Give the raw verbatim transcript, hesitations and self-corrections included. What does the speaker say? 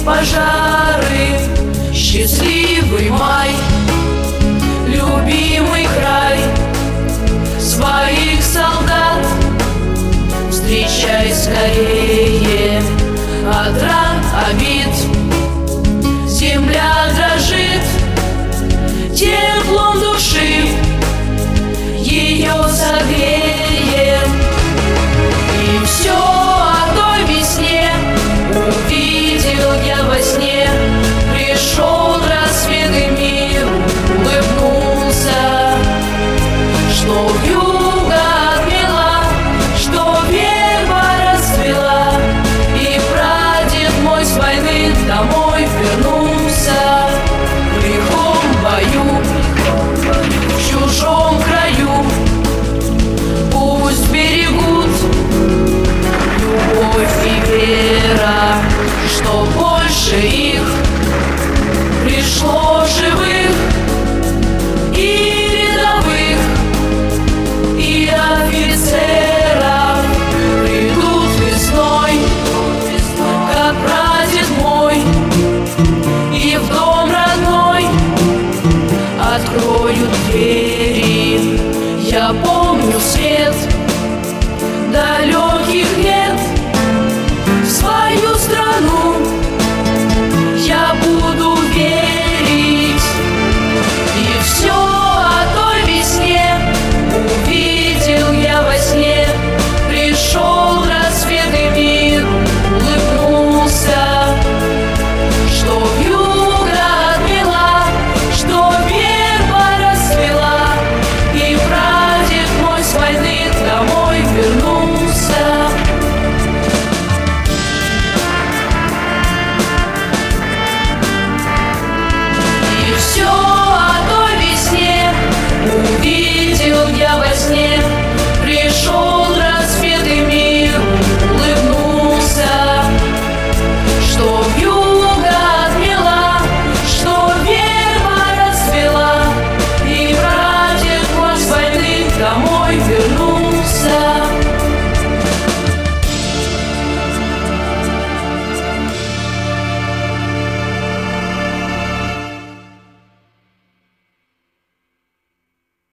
пожары. Счастливый май, любимый край, своих солдат встречай скорее. От ран, обид земля дрожит, теплом души ее согреем. И все о той весне увидел я во сне. Пришел рассвет и мир улыбнулся, что вьюга отмела, что верба расцвела, и прадед мой с войны домой вернулся. В лихом бою, в чужом краю, пусть берегут любовь и вера, что больше их пришло живых и рядовых, и офицеров. Придут весной, как прадед мой, и в дом родной откроют двери. Я помню